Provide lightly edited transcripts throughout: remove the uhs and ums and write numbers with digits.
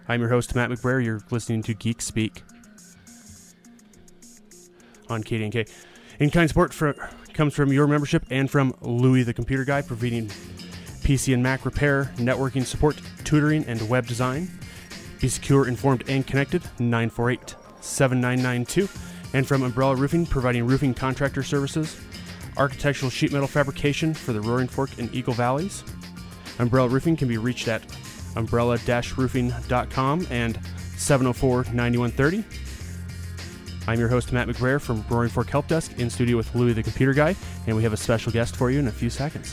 I'm your host, Matt McBrayer. You're listening to Geek Speak on KDNK. In-kind support comes from your membership and from Louie the Computer Guy, providing PC and Mac repair, networking support, tutoring, and web design. Be secure, informed, and connected, 948-7992. And from Umbrella Roofing, providing roofing contractor services, architectural sheet metal fabrication for the Roaring Fork and Eagle Valleys. Umbrella Roofing can be reached at umbrella-roofing.com and 704-9130. I'm your host, Matt McBrayer from Roaring Fork Help Desk, in studio with Louie the Computer Guy, and we have a special guest for you in a few seconds.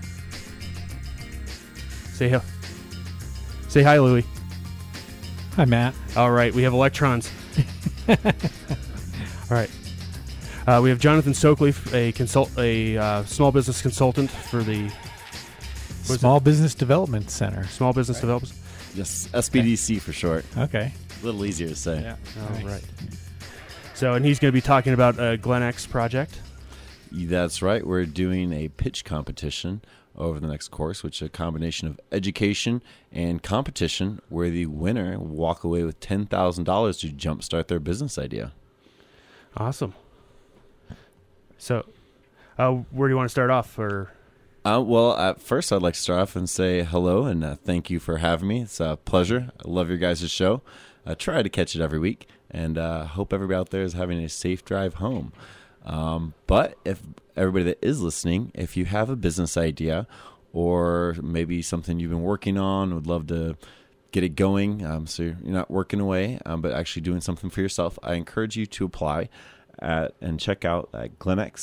Say hi, Louie. Hi, Matt. All right, we have electrons. All right. We have Jonathan Stokely, a small business consultant for the Small Business Development Center. Small Business Development. Yes, SBDC for short. Okay. A little easier to say. Yeah. All Nice. right. So, and he's going to be talking about a GlenX project. That's right. We're doing a pitch competition over the next course, which is a combination of education and competition, where the winner will walk away with $10,000 to jumpstart their business idea. Awesome. So, where do you want to start off? Well, at first, I'd like to start off and say hello and thank you for having me. It's a pleasure. I love your guys' show. I try to catch it every week, and hope everybody out there is having a safe drive home. But if everybody that is listening, if you have a business idea or maybe something you've been working on, would love to get it going, so you're not working away, but actually doing something for yourself, I encourage you to apply and check out at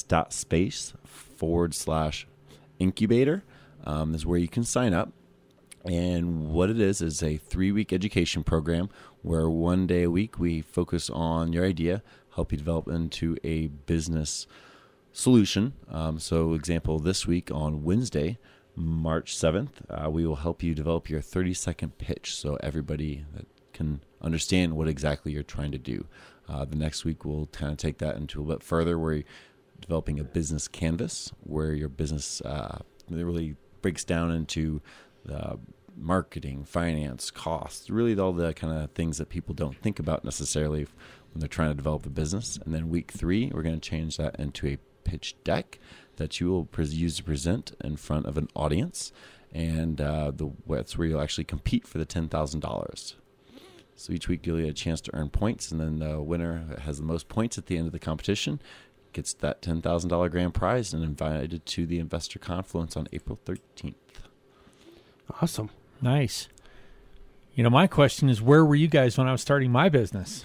glenx.space/incubator. Is where you can sign up. And what it is a 3-week education program where 1 day a week we focus on your idea, help you develop into a business solution. So example, this week on Wednesday, March 7th, we will help you develop your 30-second pitch so everybody that can understand what exactly you're trying to do. The next week we'll kind of take that into a bit further where you're developing a business canvas where your business really breaks down into marketing, finance, costs, really all the kind of things that people don't think about necessarily when they're trying to develop a business. And then week 3, we're going to change that into a pitch deck that you will use to present in front of an audience. And that's where you'll actually compete for the $10,000. So each week you'll get a chance to earn points, and then the winner that has the most points at the end of the competition gets that $10,000 grand prize and invited to the Investor Confluence on April 13th. Awesome. Nice. You know, my question is, where were you guys when I was starting my business?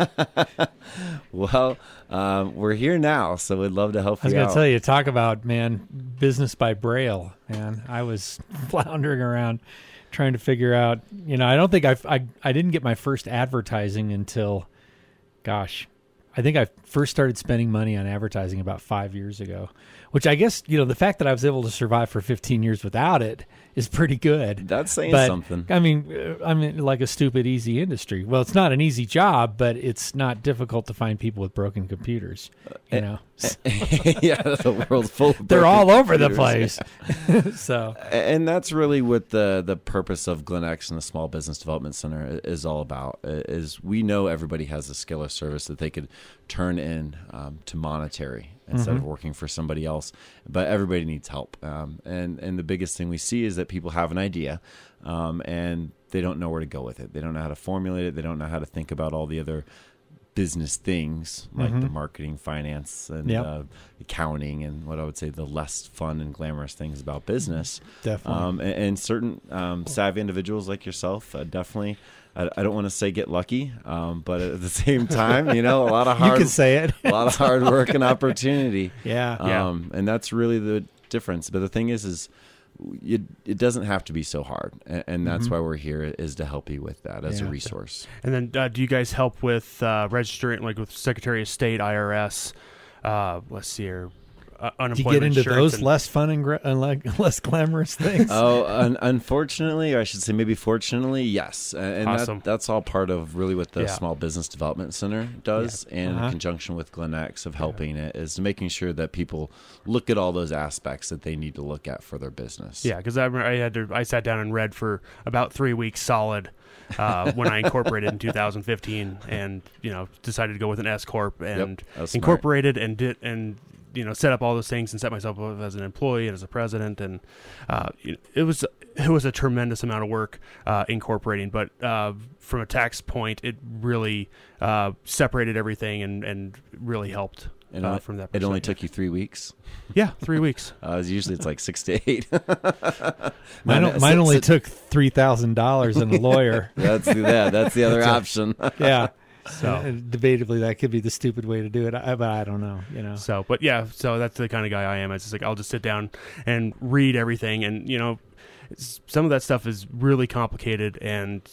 Well, we're here now, so we'd love to help you out. I was going to tell you, talk about, man, business by Braille, man. I was floundering around trying to figure out, you know, I don't think I didn't get my first advertising until, gosh, I think I first started spending money on advertising about 5 years ago, which I guess, you know, the fact that I was able to survive for 15 years without it is pretty good. That's saying something. I mean, like a stupid, easy industry. Well, it's not an easy job, but it's not difficult to find people with broken computers, you know. Yeah, the world's full of They're all over the computers. place. So, and that's really what the purpose of GlenX and the Small Business Development Center is all about. Is we know everybody has a skill or service that they could turn in to monetary instead of working for somebody else, but everybody needs help. And the biggest thing we see is that people have an idea and they don't know where to go with it. They don't know how to formulate it. They don't know how to think about all the other business things like the marketing, finance, and accounting, and what I would say the less fun and glamorous things about business. Definitely. And certain savvy individuals like yourself definitely. I don't want to say get lucky, but at the same time, you know, a lot of hard. You can say it. A lot of hard work and opportunity. Yeah. And that's really the difference. But the thing is it doesn't have to be so hard, and that's why we're here, is to help you with that as a resource. And then do you guys help with registering, like with Secretary of State, IRS, let's see here, unemployment. Do you get into insurance those and, less fun and less glamorous things? Oh, unfortunately, or I should say maybe fortunately, yes. And Awesome. that's all part of really what the Yeah. Small Business Development Center does, and Uh-huh. in conjunction with Glen X of helping it, is making sure that people look at all those aspects that they need to look at for their business. Yeah, because I sat down and read for about 3 weeks solid when I incorporated in 2015, and decided to go with an S corp and that was smart. incorporated and set up all those things and set myself up as an employee and as a president, and it was a tremendous amount of work incorporating, but from a tax point, it really separated everything and really helped. And From that it only perspective. took you 3 weeks. Yeah, 3 weeks. Usually it's like 6 to 8. Mine only took $3,000 and a lawyer. That's the other option. Yeah. So Debatably, that could be the stupid way to do it, but I don't know. So that's the kind of guy I am. It's just like I'll just sit down and read everything, and some of that stuff is really complicated, and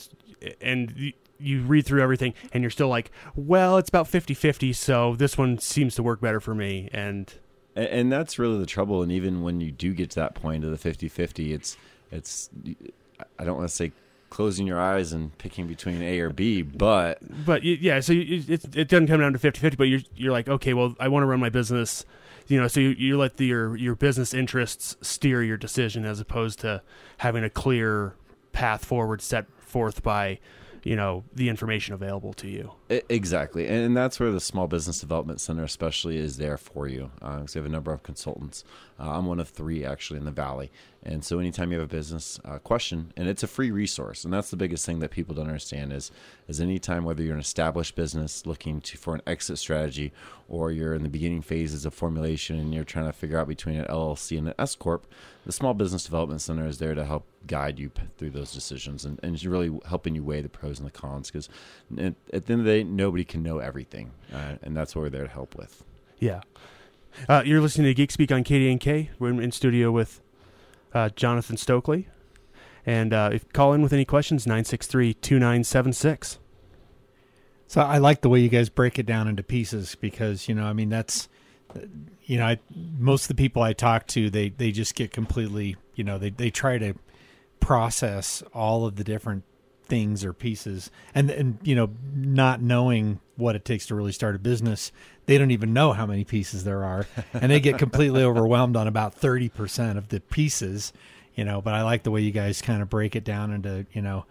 you read through everything, and you're still like, well, it's about 50-50, so this one seems to work better for me, and that's really the trouble. And even when you do get to that point of the 50-50, it's I don't want to say closing your eyes and picking between A or B, but yeah, so it doesn't come down to 50-50, but you're like, okay, well, I want to run my business, so you let your business interests steer your decision, as opposed to having a clear path forward set forth by the information available to you. Exactly. And that's where the Small Business Development Center especially is there for you. Because we have a number of consultants. I'm one of 3 actually in the Valley. And so anytime you have a business question, and it's a free resource, and that's the biggest thing that people don't understand is anytime, whether you're an established business looking for an exit strategy, or you're in the beginning phases of formulation and you're trying to figure out between an LLC and an S Corp, the Small Business Development Center is there to help guide you through those decisions and really helping you weigh the pros and the cons, because at the end of the day, nobody can know everything, and that's what we're there to help with. Yeah. You're listening to Geek Speak on KDNK. We're in studio with Jonathan Stokely. And if call in with any questions, 963-2976. So I like the way you guys break it down into pieces, because, that's, most of the people I talk to, they just get completely, they try to process all of the different things or pieces, and not knowing what it takes to really start a business. They don't even know how many pieces there are, and they get completely overwhelmed on about 30% of the pieces, but I like the way you guys kind of break it down into,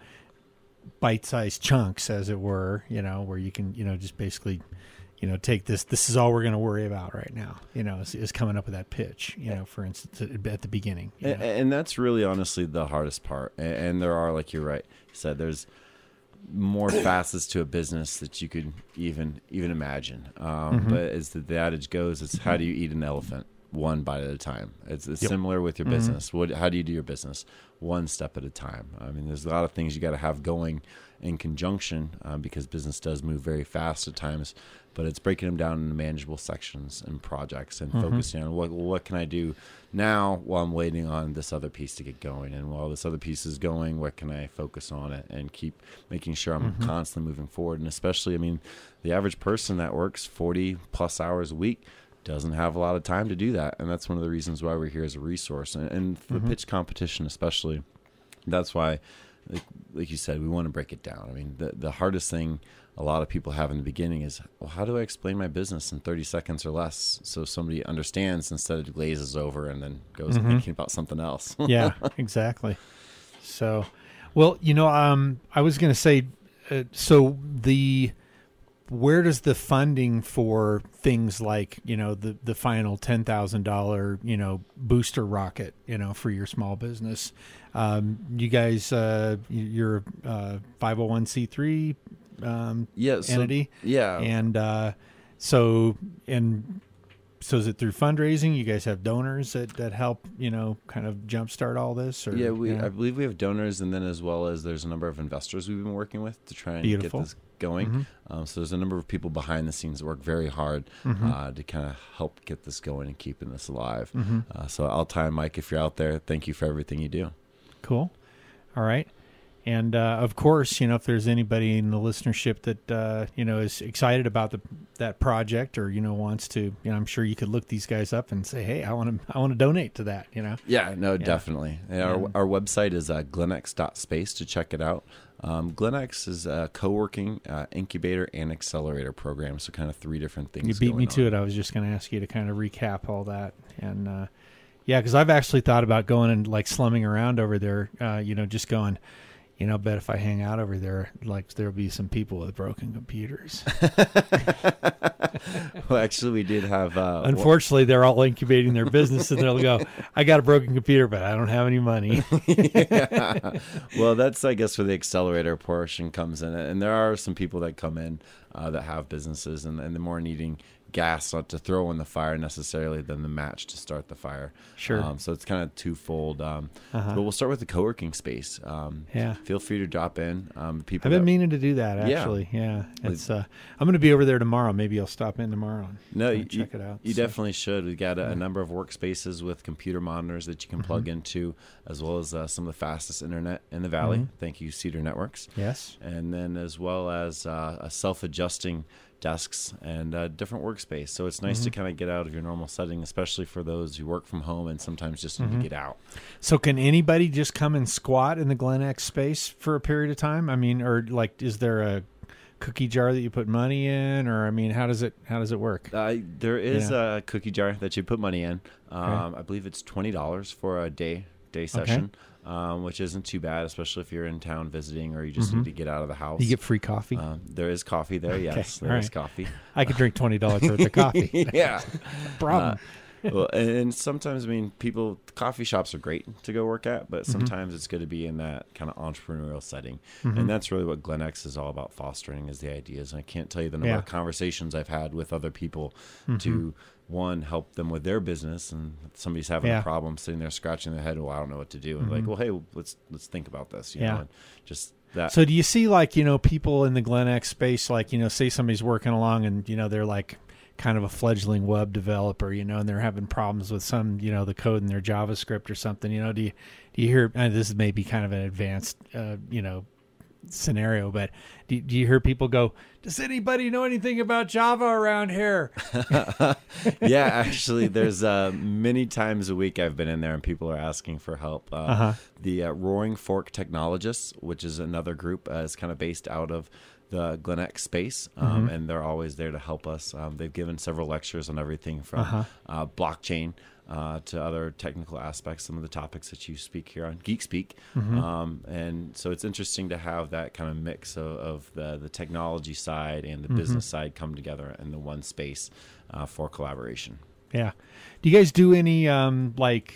bite-sized chunks, as it were, where you can, just basically, take this is all we're going to worry about right now, is coming up with that pitch, for instance, at the beginning. And that's really honestly the hardest part. And there are, like you're right, said, there's more facets to a business that you could even imagine. But as the adage goes, it's how do you eat an elephant? One bite at a time. It's similar with your business. How do you do your business? One step at a time. I mean, there's a lot of things you got to have going in conjunction, because business does move very fast at times, but it's breaking them down into manageable sections and projects, and focusing on what can I do now while I'm waiting on this other piece to get going, and while this other piece is going, what can I focus on it and keep making sure I'm constantly moving forward. And especially, I mean, the average person that works 40 plus hours a week doesn't have a lot of time to do that, and that's one of the reasons why we're here as a resource. And for the pitch competition especially, that's why, like you said, we want to break it down. I mean, the hardest thing a lot of people have in the beginning is, well, how do I explain my business in 30 seconds or less so somebody understands, instead of glazes over and then goes thinking about something else. Yeah, exactly. So, well, I was going to say, where does the funding for things like, the final $10,000, booster rocket, for your small business, you guys, you're a 501c3 entity. Yeah. And so is it through fundraising? You guys have donors that help, kind of jumpstart all this? Or, yeah, I believe we have donors, and then as well as there's a number of investors we've been working with to try and get this going. So there's a number of people behind the scenes that work very hard to kind of help get this going and keeping this alive. So I'll tie Mike, if you're out there, thank you for everything you do. Cool. All right. And of course, if there's anybody in the listenership that is excited about that project, or wants to, I'm sure you could look these guys up and say, hey, I want to donate to that. Yeah, no, definitely. Our website is glenx.space to check it out. GlenX is a co-working incubator and accelerator program, so kind of 3 different things. You beat me to it. I was just going to ask you to kind of recap all that, and because I've actually thought about going and like slumming around over there, just going. Bet if I hang out over there, like there'll be some people with broken computers. Well, actually, we did have. Unfortunately, they're all incubating their business, and they'll go, "I got a broken computer, but I don't have any money." Yeah. Well, that's I guess where the accelerator portion comes in, and there are some people that come in that have businesses, and they're more needing gas not to throw in the fire necessarily than the match to start the fire. Sure. So it's kind of twofold. But we'll start with the co-working space. Feel free to drop in. People I've been meaning to do that, actually. Yeah. It's I'm going to be over there tomorrow. Maybe I'll stop in tomorrow and check it out. You definitely should. We've got a number of workspaces with computer monitors that you can plug into, as well as some of the fastest internet in the Valley. Thank you, Cedar Networks. Yes. And then as well as a self-adjusting desks and different workspace. So it's nice to kind of get out of your normal setting, especially for those who work from home and sometimes just need to get out. So can anybody just come and squat in the GlenX space for a period of time? I mean, or like, is there a cookie jar that you put money in, or I mean, how does it work? There is a cookie jar that you put money in. I believe it's $20 for a day session. Which isn't too bad, especially if you're in town visiting or you just need to get out of the house. You get free coffee? There is coffee there, yes. There is coffee. I could drink $20 worth of coffee. Yeah. Problem. Well, and sometimes, coffee shops are great to go work at, but sometimes it's good to be in that kind of entrepreneurial setting. And that's really what GlenX is all about fostering, is the ideas. And I can't tell you the number of conversations I've had with other people to, one, help them with their business, and somebody's having a problem sitting there scratching their head, well, I don't know what to do. And like, well, hey, let's think about this, you know, and just that. So do you see people in the GlenX space, say somebody's working along and, they're like kind of a fledgling web developer, and they're having problems with some, the code in their JavaScript or something, do you hear, and this is maybe kind of an advanced, scenario, but do you hear people go, does anybody know anything about Java around here? Yeah, actually, there's many times a week I've been in there and people are asking for help. The Roaring Fork Technologists, which is another group, is kind of based out of the GlenX space, and they're always there to help us. They've given several lectures on everything from blockchain to other technical aspects, some of the topics that you speak here on Geek Speak. And so it's interesting to have that kind of mix of the technology side and the business side come together in the one space for collaboration. Yeah. Do you guys do any, have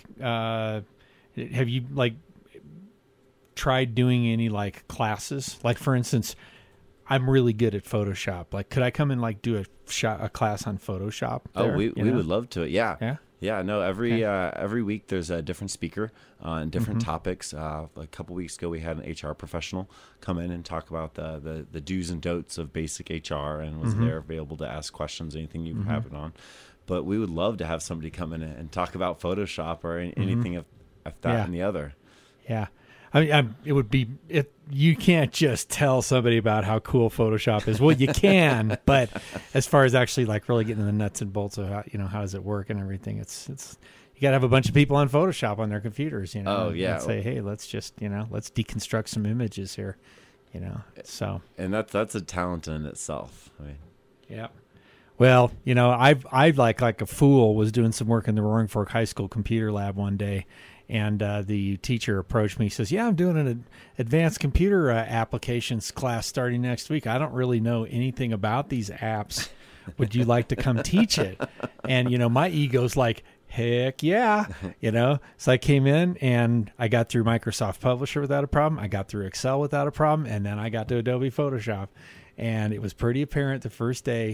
you tried doing any classes? Like, for instance, I'm really good at Photoshop. Like, could I come and do a class on Photoshop there, we would love to. Yeah. Yeah, no, every week there's a different speaker on different topics. A couple weeks ago, we had an HR professional come in and talk about the do's and don'ts of basic HR, and was there available to ask questions, anything you have it on. But we would love to have somebody come in and talk about Photoshop or anything of that and the other. Yeah. I mean, it would be, you can't just tell somebody about how cool Photoshop is. Well, you can, but as far as actually really getting the nuts and bolts of how, how does it work and everything, it's you got to have a bunch of people on Photoshop on their computers, Oh, yeah. And say, hey, let's just, let's deconstruct some images here, so. And that's a talent in itself. I mean. Yeah. Well, I've like a fool was doing some work in the Roaring Fork High School computer lab one day. And the teacher approached me. He says, yeah, I'm doing an advanced computer applications class starting next week. I don't really know anything about these apps. Would you like to come teach it? And, my ego's like, heck yeah. So I came in and I got through Microsoft Publisher without a problem. I got through Excel without a problem. And then I got to Adobe Photoshop. And it was pretty apparent the first day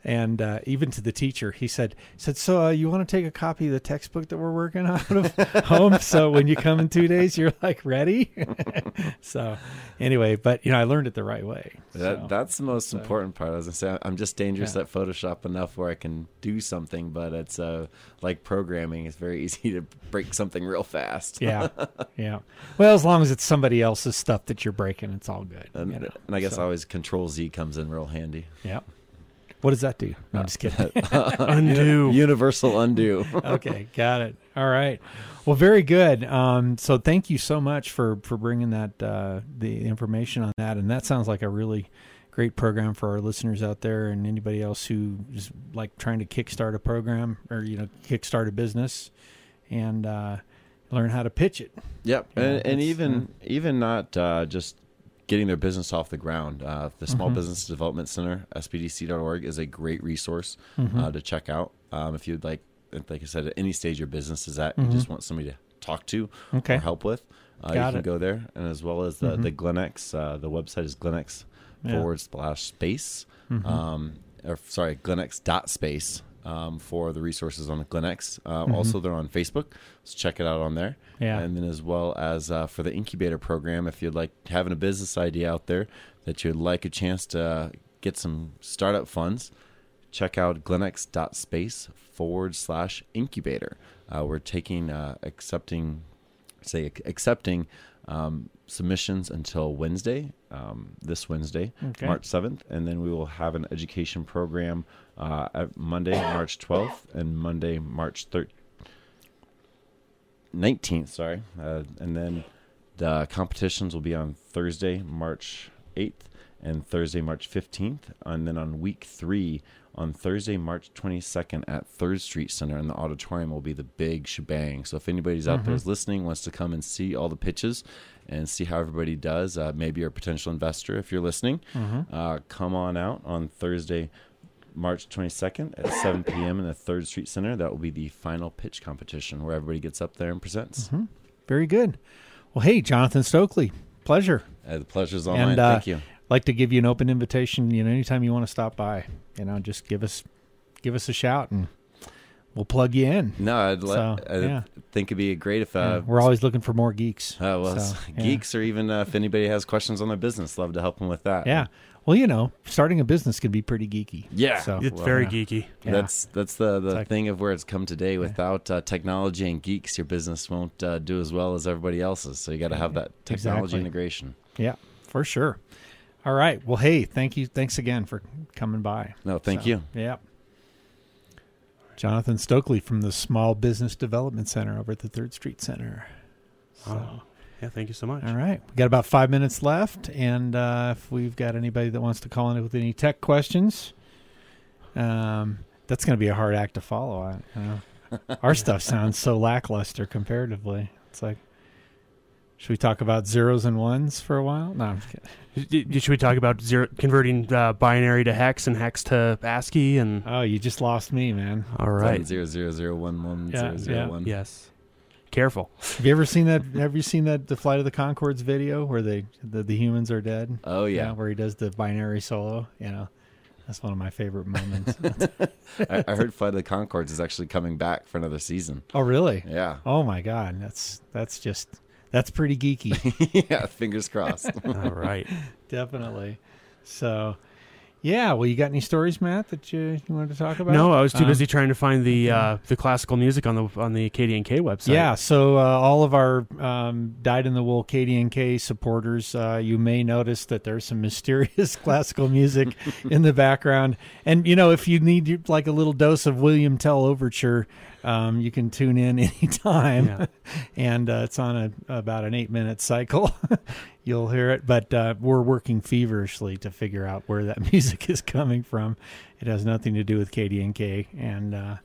And even to the teacher, he said, so you want to take a copy of the textbook that we're working out of home? So when you come in 2 days, you're like ready. So anyway, but I learned it the right way. That's the most important part. As I say, I'm just dangerous at Photoshop enough where I can do something, but it's like programming. It's very easy to break something real fast. Yeah. Well, as long as it's somebody else's stuff that you're breaking, it's all good. And I guess always Control Z comes in real handy. Yeah. What does that do? No, I'm just kidding. Undo. Universal undo. Okay, got it. All right. Well, very good. So thank you so much for bringing that the information on that. And that sounds like a really great program for our listeners out there and anybody else who is like trying to kickstart a program or kickstart a business and learn how to pitch it. Yep, and even not just getting their business off the ground. The Small Business Development Center, SBDC.org, is a great resource to check out. If you'd like I said, at any stage your business is at, you just want somebody to talk to or help with, you can go there. And as well as the Glenex, the website is Glenex/space, Glenex.space. For the resources on the Glenex. Also, they're on Facebook, so check it out on there. Yeah. And then as well as for the incubator program, if you'd like having a business idea out there that you'd like a chance to get some startup funds, check out glenex.space/incubator. We're taking accepting submissions until Wednesday, this Wednesday, March 7th, and then we will have an education program at Monday, March 12th, and Monday, March 19th, and then the competitions will be on Thursday, March 8th, and Thursday, March 15th, and then on week 3, on Thursday, March 22nd at 3rd Street Center in the auditorium will be the big shebang. So if anybody's out there is listening, wants to come and see all the pitches and see how everybody does, maybe you're a potential investor if you're listening, come on out on Thursday, March 22nd at 7 p.m. in the 3rd Street Center. That will be the final pitch competition where everybody gets up there and presents. Very good. Well, hey, Jonathan Stokely, pleasure. The pleasure's all mine. Thank you. Like to give you an open invitation, anytime you want to stop by, just give us a shout and we'll plug you in. No, I think it'd be great if we're always looking for more geeks. Geeks, or even if anybody has questions on their business, love to help them with that. Yeah. Well, starting a business can be pretty geeky. Yeah, so, it's very geeky. Yeah. That's the thing of where it's come today. Without technology and geeks, your business won't do as well as everybody else's. So you got to have that technology integration. Yeah, for sure. All right. Well, hey, thank you. Thanks again for coming by. No, thank you. Yeah. Jonathan Stokely from the Small Business Development Center over at the 3rd Street Center. So, yeah, thank you so much. All right. We got about 5 minutes left, and if we've got anybody that wants to call in with any tech questions, that's going to be a hard act to follow. Our stuff sounds so lackluster comparatively. It's like, should we talk about zeros and ones for a while? No, I'm just kidding. Should we talk about converting binary to hex and hex to ASCII? And oh, you just lost me, man. All right, 000110001. Yes. Careful. Have you ever seen that? Have you seen that the Flight of the Conchords video where the humans are dead? Oh yeah, where he does the binary solo. That's one of my favorite moments. I heard Flight of the Conchords is actually coming back for another season. Oh really? Yeah. Oh my God, that's pretty geeky. Yeah, fingers crossed. All right. Definitely. So, yeah. Well, you got any stories, Matt, that you wanted to talk about? No, I was too busy trying to find the classical music on the KDNK website. Yeah. So all of our dyed-in-the-wool KDNK supporters, you may notice that there's some mysterious classical music in the background. And if you need like a little dose of William Tell Overture, you can tune in anytime. Yeah. And it's on about an 8-minute cycle. You'll hear it, but we're working feverishly to figure out where that music is coming from. It has nothing to do with KDNK. And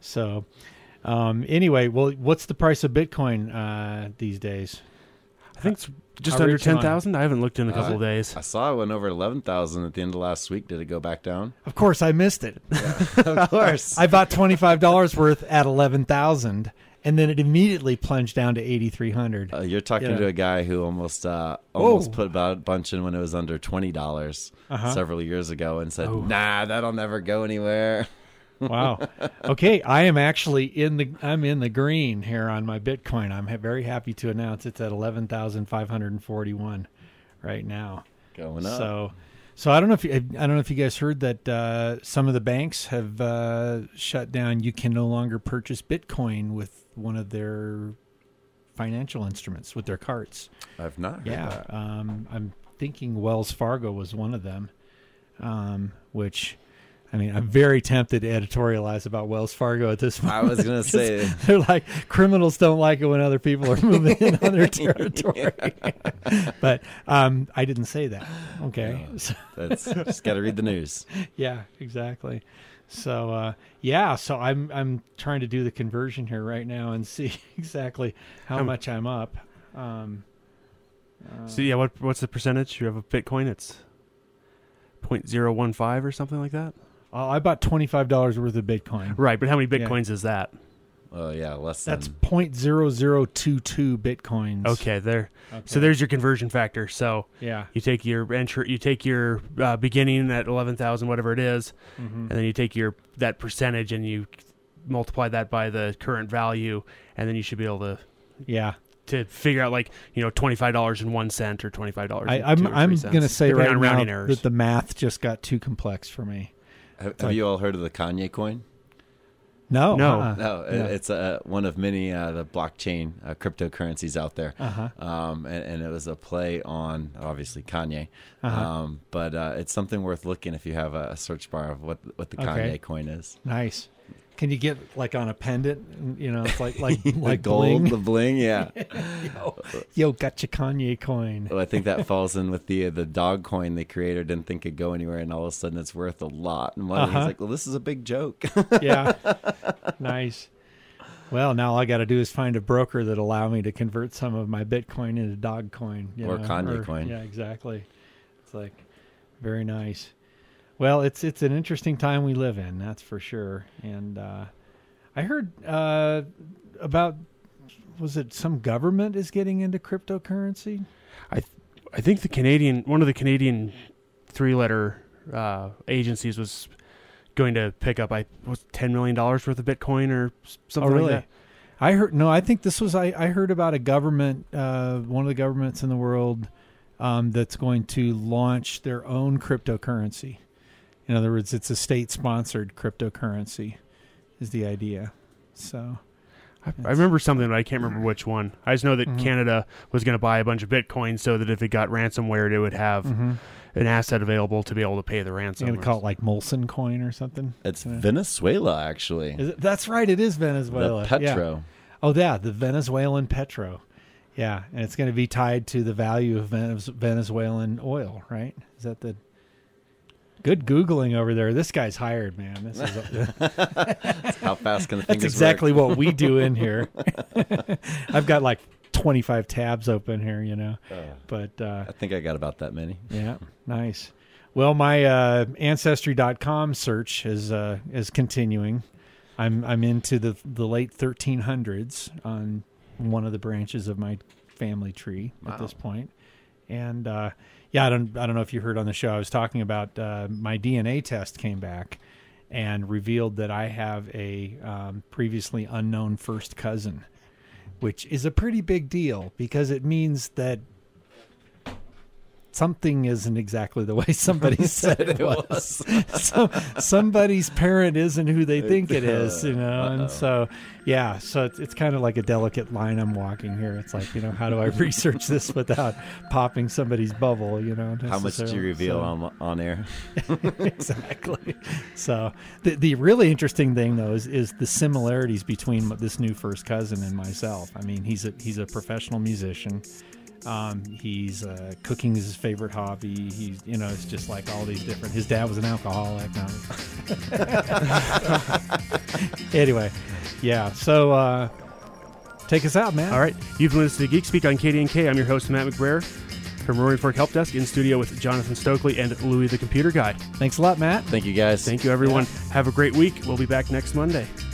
anyway, well, what's the price of Bitcoin these days? I think it's just under 10,000. I haven't looked in a couple of days. I saw it went over 11,000 at the end of last week. Did it go back down? Of course, I missed it. Yeah, of course. I bought $25 worth at 11,000. and then it immediately plunged down to 8,300. You're talking Yeah. to a guy who almost put about a bunch in when it was under $20 several years ago, and said, "Nah, that'll never go anywhere." Wow. Okay, I am actually in the green here on my Bitcoin. I'm very happy to announce it's at 11,541 right now. Going up. So I don't know if you guys heard that some of the banks have shut down. You can no longer purchase Bitcoin with one of their financial instruments, with their cards. I've not heard that. I'm thinking Wells Fargo was one of them, which, I mean, I'm very tempted to editorialize about Wells Fargo at this point. I was going to say. They're like, criminals don't like it when other people are moving in on their territory. But I didn't say that. Okay. No, that's just got to read the news. Yeah, exactly. So, so I'm trying to do the conversion here right now and see exactly how much I'm up. So yeah, what's the percentage? You have a Bitcoin, it's 0.015 or something like that? I bought $25 worth of Bitcoin. Right, but how many Bitcoins is that? Oh, yeah, less That's than. 0.0022 Bitcoins. Okay, there. Okay. So there's your conversion factor. So yeah, you take your beginning at 11,000, whatever it is, and then you take that percentage and you multiply that by the current value, and then you should be able to figure out, like, $25.01 or $25. I'm going to say right now errors. that the math just got too complex for me. Have you all heard of the Kanye coin? No. It's one of many the blockchain cryptocurrencies out there, and it was a play on obviously Kanye, but it's something worth looking if you have a search bar of what the Kanye coin is. Nice. Can you get like on a pendant? It's like the gold, bling? the bling, yeah. Yo, got your Kanye coin. Well, I think that falls in with the dog coin the creator didn't think it'd go anywhere, and all of a sudden it's worth a lot of money. He's like, well, this is a big joke. Yeah, nice. Well, now all I got to do is find a broker that'll allow me to convert some of my Bitcoin into dog coin. Or Kanye coin. Yeah, exactly. It's like very nice. Well, it's an interesting time we live in, that's for sure. And I heard about, was it some government is getting into cryptocurrency? I think one of the Canadian 3-letter agencies was going to pick up $10 million worth of Bitcoin or something like that. I heard about a government, one of the governments in the world that's going to launch their own cryptocurrency. In other words, it's a state-sponsored cryptocurrency is the idea. So I remember something, but I can't remember which one. I just know that Canada was going to buy a bunch of Bitcoin so that if it got ransomware, it would have an asset available to be able to pay the ransom. You're going to call it like Molson coin or something? It's Venezuela, actually. That's right. It is Venezuela. The Petro. Yeah. Oh, yeah, the Venezuelan Petro. Yeah, and it's going to be tied to the value of Venezuelan oil, right? Is that the... Good Googling over there. This guy's hired, man. This is how fast can the fingers That's exactly work? what we do in here. I've got like 25 tabs open here, but I think I got about that many. Yeah, nice. Well, my Ancestry.com search is continuing. I'm into the late 1300s on one of the branches of my family tree at this point, and. I don't know if you heard on the show, I was talking about my DNA test came back and revealed that I have a previously unknown first cousin, which is a pretty big deal because it means that something isn't exactly the way somebody said it was. Somebody's parent isn't who they think it is, and so it's kind of like a delicate line I'm walking here. It's like, how do I research this without popping somebody's bubble, How much did you reveal on air? Exactly. So the really interesting thing, though, is the similarities between this new first cousin and myself. I mean, he's a professional musician. He's cooking is his favorite hobby. He's it's just like all these different. His dad was an alcoholic. Anyway, yeah. So take us out, man. All right, you've been listening to Geek Speak on KDNK. I'm your host, Matt McBrayer, from Roaring Fork Help Desk, in studio with Jonathan Stokely and Louie the Computer Guy. Thanks a lot, Matt. Thank you, guys. Thank you, everyone. Have a great week. We'll be back next Monday.